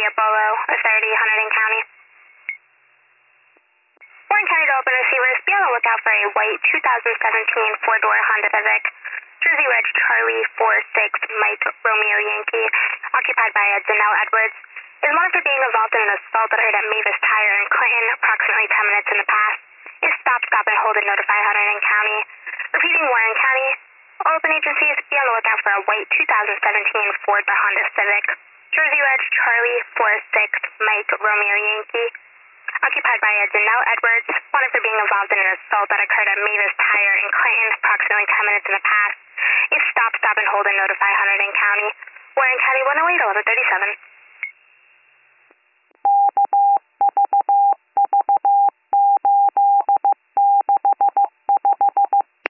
Bolo, authority, Hunterdon County. Warren County to open receivers, be on the lookout for a white 2017 four-door Honda Civic, Jersey Reg Charlie 46 Mike Romeo Yankee, occupied by Danelle Edwards. Is wanted for being involved in an assault that occurred at Mavis Tire in Clinton approximately 10 minutes in the past. If stop, and hold, and notify Hunterdon County. Repeating, Warren County. All open agencies, be on the lookout for a white 2017 Ford or Honda Civic, Jersey Reg Charlie 46 Mike Romeo Yankee, occupied by Danelle Edwards, wanted for being involved in an assault that occurred at Mavis Tire in Clinton approximately 10 minutes in the past. If stop, and hold, and notify Hunterdon County. Warren County 108 1137.